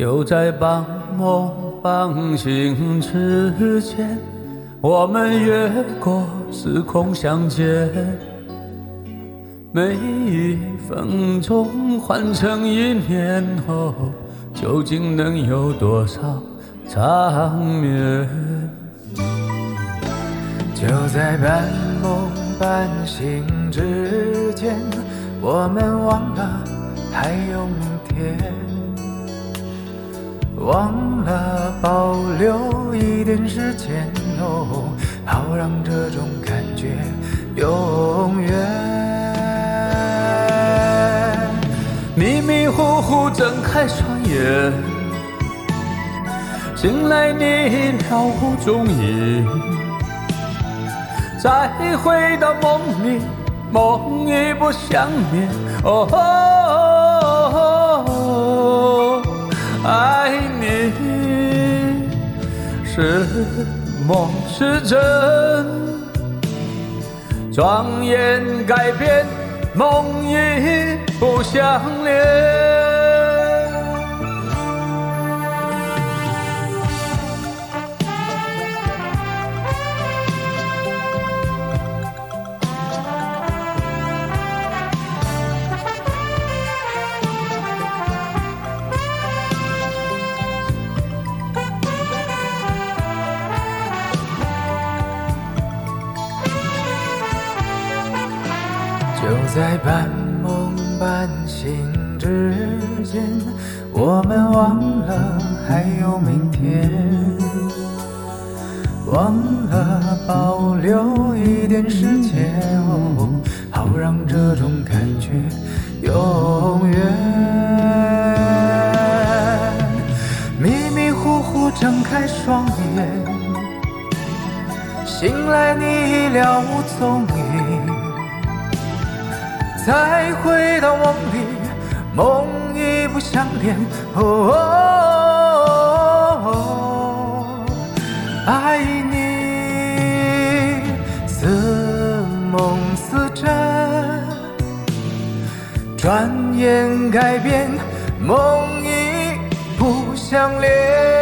就在半梦半醒之间，我们越过时空相见。每一分钟换成一年后，究竟能有多少长眠？ 就在半梦半醒之间，我们忘了还有明天，忘了保留一点时间哦，好让这种感觉永远。 迷迷糊糊睁开双眼，醒来你了无踪影，再回到梦里，梦已不相连。爱你是梦是真，转眼改变，梦已不相连。 就在半梦半醒之间，我们忘了还有明天，忘了保留一点时间哦，好让这种感觉永远。迷迷糊糊睁开双眼，醒来你已了无踪影，再回到梦里，梦已不相连。爱你似梦似真，转眼改变，梦已不相连。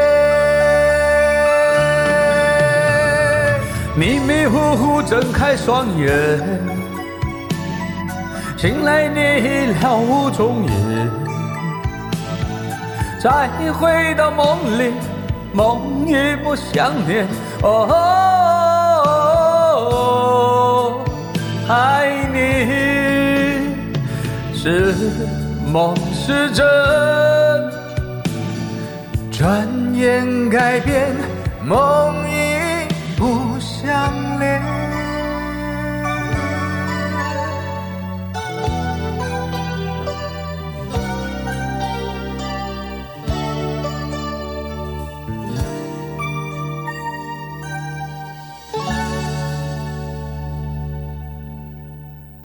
迷迷糊糊睁开双眼，醒来你了无踪影，再回到梦里，梦已不相连。爱你是梦是真， 转眼改变，梦